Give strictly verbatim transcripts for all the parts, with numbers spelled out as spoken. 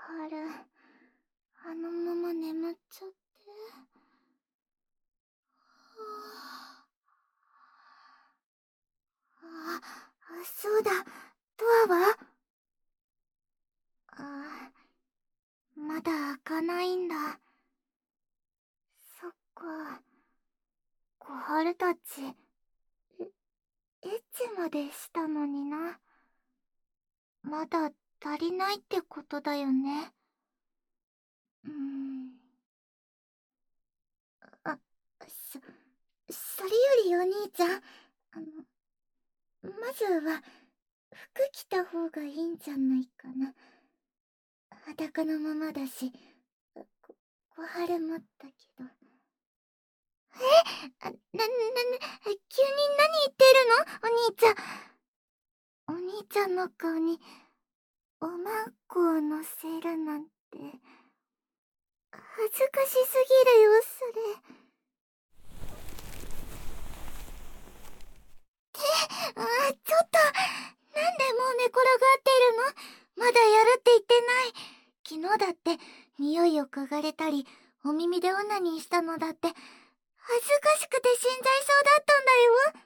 はる、あのまま眠っちゃって。あ、そうだ、ドアは？あ、まだ開かないんだ。そっか。小春たち、え、エッチまでしたのにな。まだ足りないってことだよね。うーん。あ、そ、それよりお兄ちゃん、あの、まずは、服着た方がいいんじゃないかな。裸のままだし、こ、小春もだけど。え？あ、な、な、な、急に何言ってるの？お兄ちゃん。お兄ちゃんの顔に、おまんこを乗せるなんて、恥ずかしすぎるよ、それ。って、あ、ちょっと、なんでもう寝転がってるの？まだやるって言ってない。昨日だって、匂いを嗅がれたり、お耳でオナニーしたのだって、恥ずかしくて死んじゃいそうだったんだよ。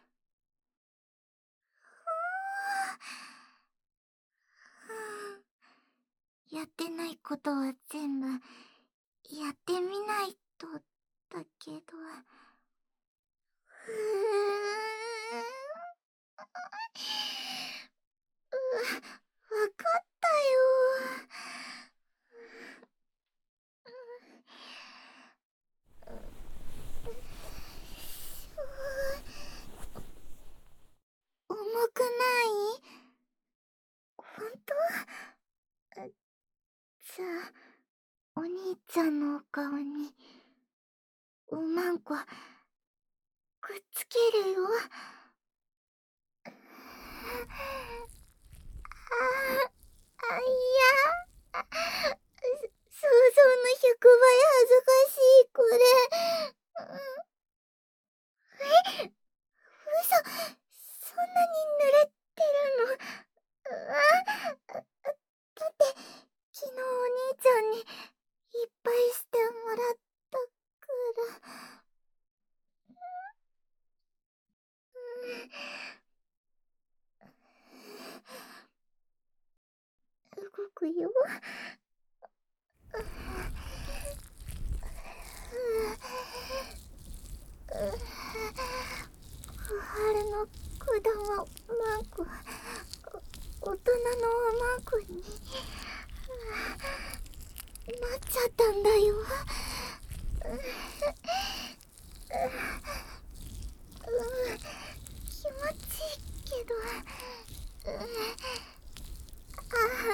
やってないことは全部、やってみないと、だけど。ふぅー。わかったよ。重くない？ほんと？じゃあ、お兄ちゃんのお顔に、おまんこ、くっつけるよ。ああ、いや、想像のひゃくばい恥ずかしい、これ。え？嘘、そんなに濡れてるの？あ、だって昨日お兄ちゃんにいっぱいしてもらったから。動くよ。小春の子供マンコ、大人のマンコになっちゃったんだよ。気持ちいいけど、あ、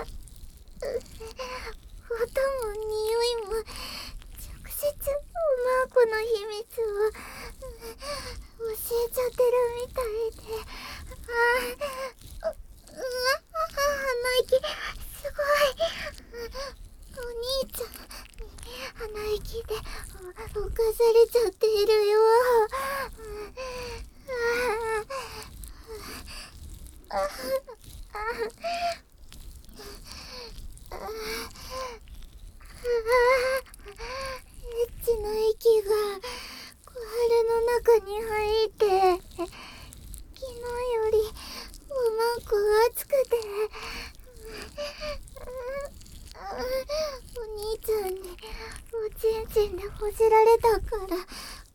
音も匂いも直接マンコの秘密を教えちゃってるみたいで、あ、う、うわ、鼻息すごい。お兄ちゃんに鼻息で侵されちゃっているよ。ああ、ああ、エッチな息が小春の中に入って、昨日よりおまんこ熱くて、お兄ちゃんにおちんちんでほじられたからかな。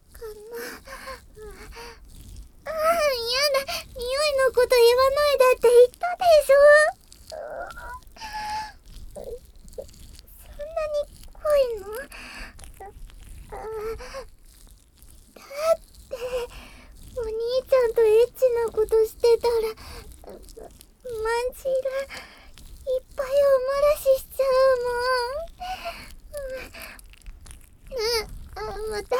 ああ、やだ、匂いのこと言わないでって言ったでしょ。そんなに濃いの？あ、だってお兄ちゃんとエッチなことしてたらまんじらいっぱいお漏らししちゃうもん。うん、あ、また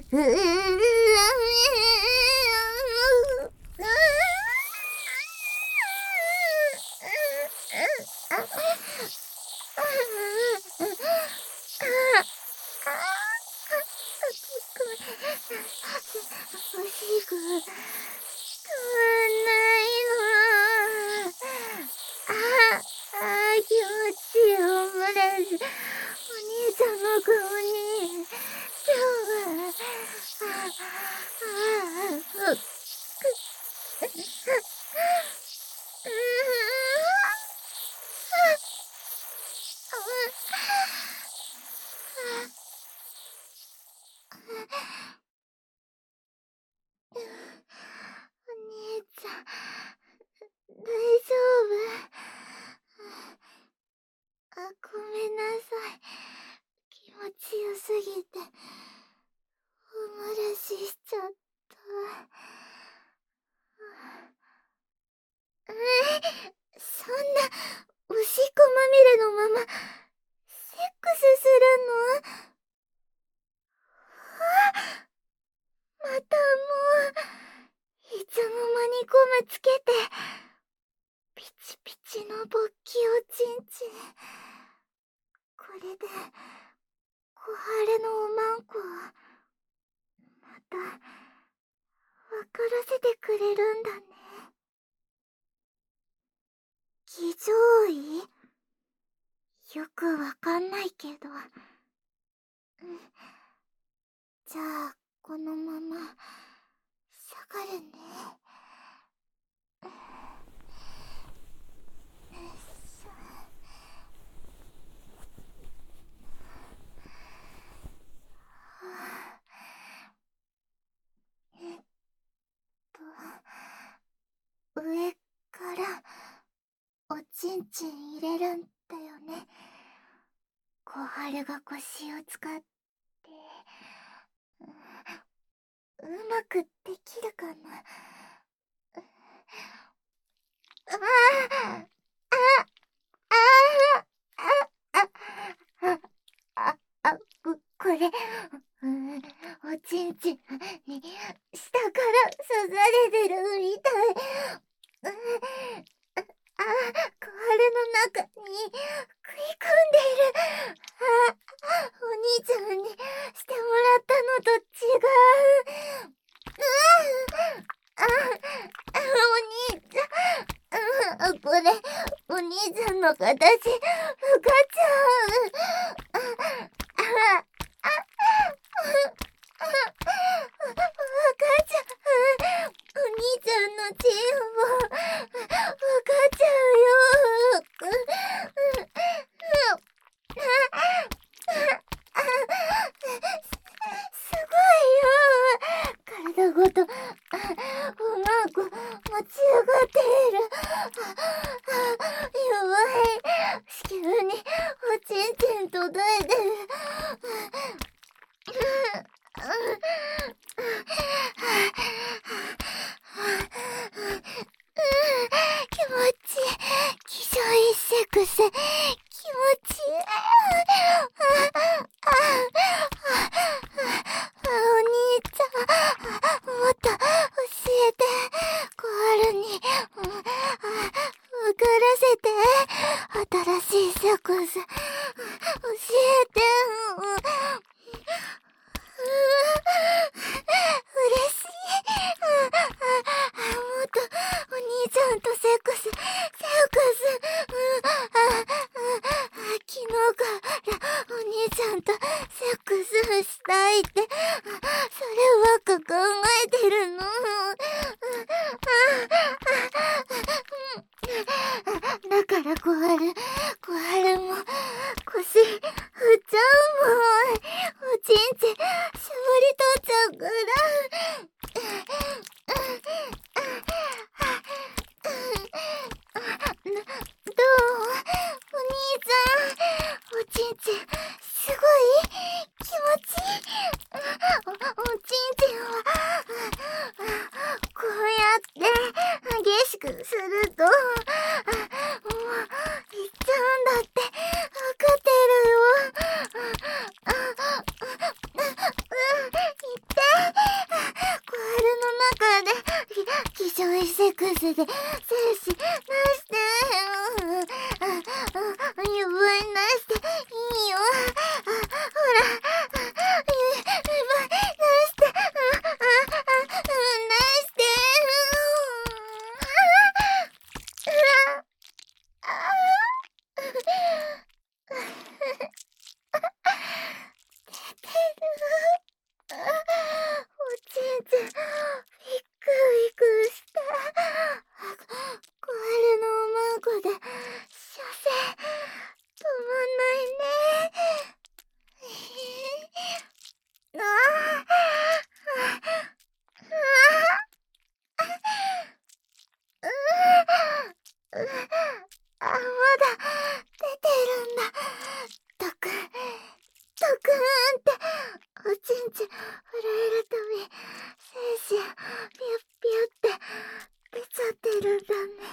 うううおしく止まんないの。ああ、気持ちいいオムライス。お兄ちゃんの顔に今日はあああお兄ちゃん、大丈夫？あ、ごめんなさい。気持ちよすぎて、おもらししちゃった。え、そんな、おしっこまみれのまま、セックスするの？またもう、いつの間にゴムつけて、ピチピチの勃起おちんちん。これで、小春のおまんこを、また、わからせてくれるんだね。騎乗位？よくわかんないけど。うん。じゃあ、このまま、下がるね。えっと、上からおちんちん入れるんだよね。小春が腰を使って、う、うまくできるかな。ああああああああここれ、おちんちんに下から刺されてるみたい。あ、小春の中に食い込んでいる。あ、お兄ちゃんにしてもらったのと違う。あ、あ、お兄ちゃん。これ、お兄ちゃんの形、わかっちゃう。あ、あ、あ、わかっちゃう。お兄ちゃんのチンを、わかっちゃうよ。すごいよ。体ごと、おまんこ、持ち上がっている。弱い。子宮に、おちんちん届いてる。気持ちいい。気象一セクス。気持ちいい。お兄ちゃん、もっと教えて。小春に、わからせて。新しいセクス、教えて。嬉しい。もっとお兄ちゃんとセックス、セックス。昨日からお兄ちゃんとセックスしたいって、そればっか考えてるの。だから小春、小春も腰振っちゃうもん。おちんちん絞り取っちゃうから。どう？お兄ちゃん、おちんちんすごい気持ちいい。お、おちんちんはこうやって激しくすると、もういっちゃうんだってわかってるよ。いってれで精子出してあああ指輪出していいよあほら指輪出してあああ出してあ出てるおちんちんびっくびくした。コアルのおまんこで射精止まんないね。あああまだ出てるんだ。ドクンドクンっておちんちん震えるたび精子ピュッピュッって出ちゃってるんだね。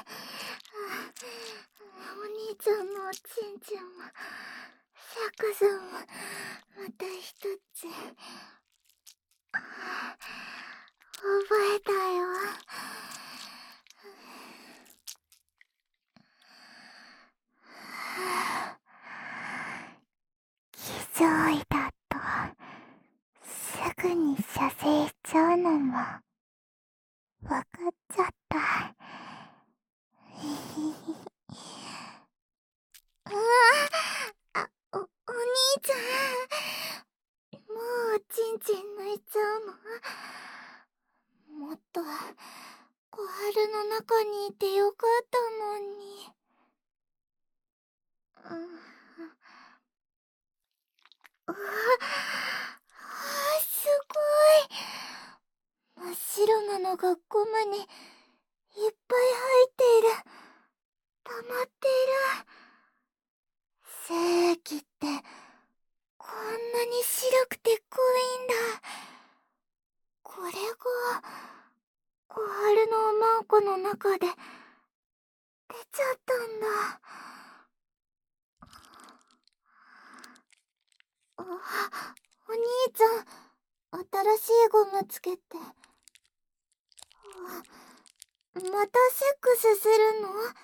お兄ちゃんのおちんちんもシャカさんもまた一つ覚えたよ。気づいたとすぐに射精しちゃうのもわかっちゃった。ああ、お、お兄ちゃん、もうおちんちん抜いちゃうの？もっと小春の中にいてよかったのに。うん、うわ、すごい。真っ白なのがゴムにいっぱい入っている。溜まっている。精液ってこんなに白くて濃いんだ。これが小春のおまんこの中で出ちゃったんだ。あ、お兄ちゃん、新しいゴムつけて。またセックスするの？うわ、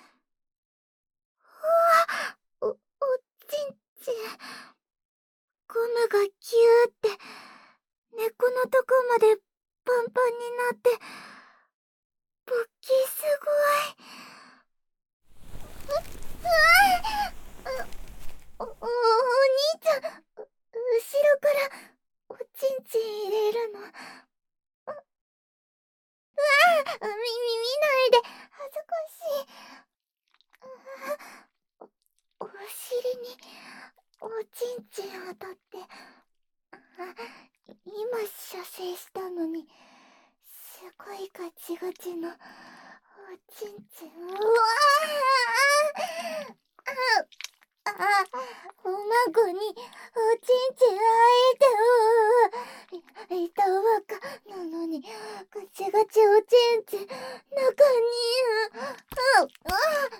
お、おちんちん。ゴムがキューって根っこのとこまでパンパンになって勃起すごい。う、うわお、お、お兄ちゃん、う、後ろからおちんちん入れるの。う、うわあ、み、み、見ないで、恥ずかしい。うわお、お尻におちんちん当たって、あ、今射精したのにすごいガチガチのおちんちん。うわあああ、おまんこにおちんちん入ってる。いたわかなのにガチガチおちんちん中に。あああ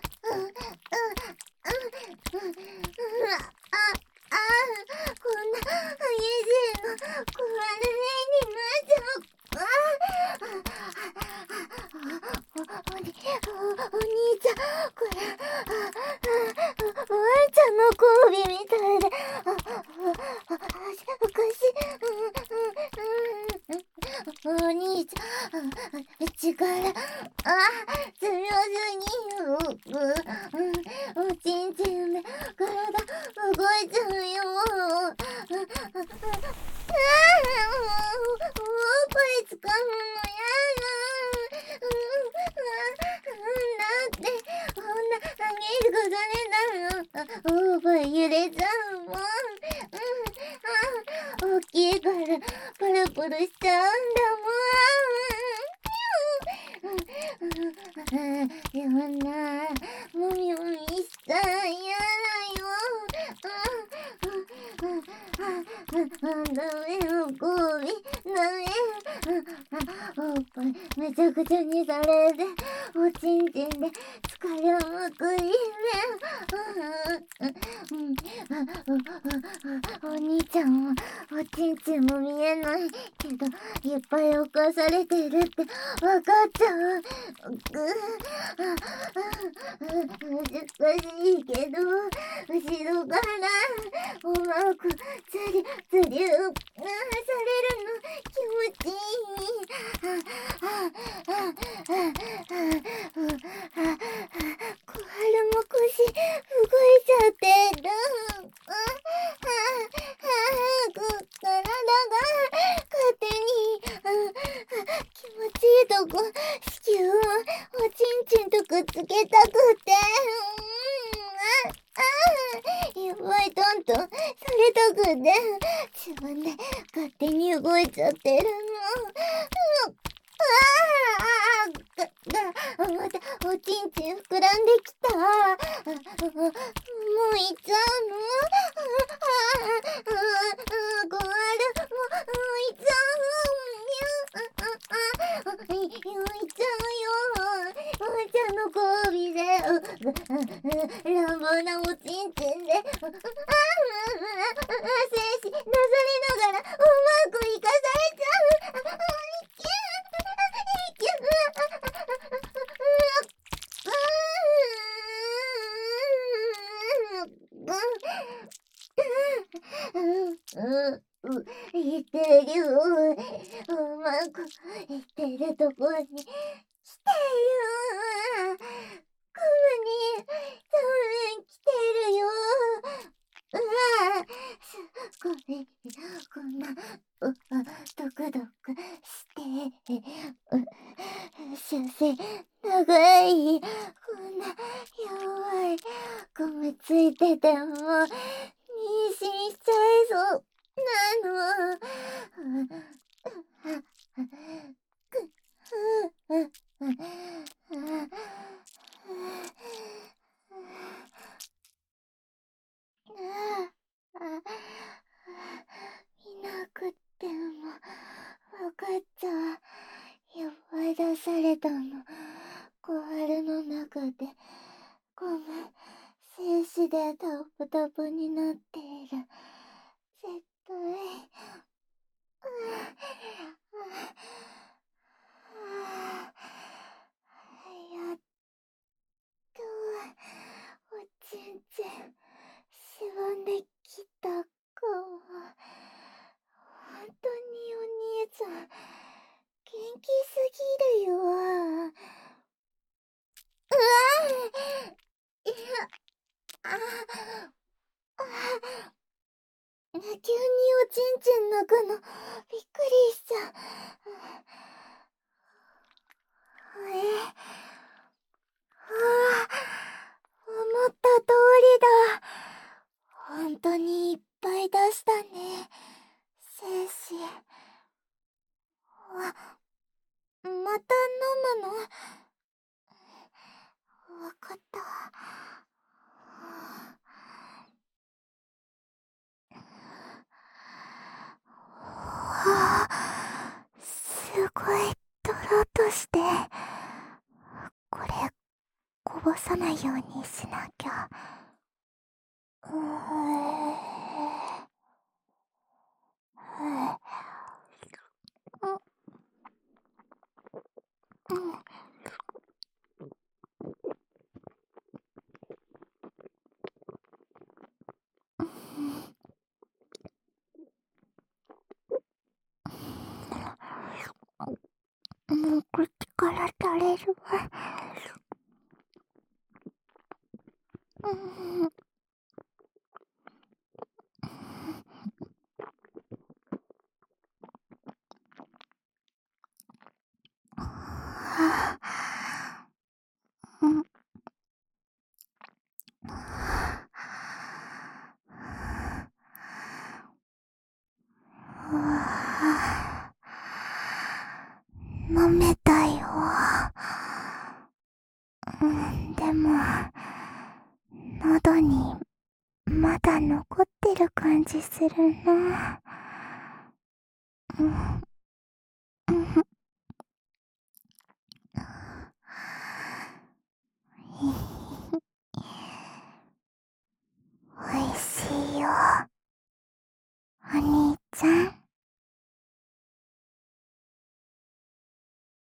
あ、こんな激しいの壊れになっちゃう。お、お、おに、お、お兄ちゃん、これ、あ、あ、ワンちゃんの交尾みたいで、あ、あ、おかしい。お兄ちゃん、力、あ、強すぎる。おちんちんで体動いちゃうよ。あ、あ、おっぱい掴むのやだ。だってこんな激しくされたらおっぱい揺れちゃうもん。大きいからプルプルしちゃうんだもん。やだ、もみもみしたら嫌だよ。ダメよ、ゴビ、ダメ。おっぱいめちゃくちゃにされて、おちんちんで疲れまくりね。お兄ちゃんはおちんちんも見えないけといっぱい犯されてるってわかっちゃう。ぐああ難しいけど、後ろからうまくつりつりゅうされるの気持ちいい。ああああああ小春も腰動いちゃってる。あああこ体が勝手に気持ちいいとこ子宮をおちんちんとくっつけたくて、ああやばい、トントンされたくて自分で勝手に動いちゃってるの。ああががまたおちんちん膨らんできた。もういっちゃうの。あああごあるもういっちゃう。いっちゃうよ。おばちゃんの交尾で乱暴なおちんちんでああ精子出されながらうまく生かされちゃう。言ってるよ。うまく言ってるとこに来てる。コムに多分来てるよ。うわすごいこんなうドクドクして出世長いこんな弱いゴムついてても妊娠しちゃいそうなの。いなくってもわかっちゃう。いっぱい出されたの小春の中でゴム精子でタプタプになっている。絶対やっとおちんちんしぼんできたかも。本当にお兄さん元気すぎるよ。うわいやああ急におちんちん泣くのびっくりしちゃう。えああ思った通りだ。本当にいっぱい出したね精子。わまた飲むの。わかった。はあ、すごいドロッとして、これこぼさないようにしなきゃ。うーもう口から垂れるわ。うんはあうんうわ飲めたよ。うんでも喉にまだ残ってる感じするな。うん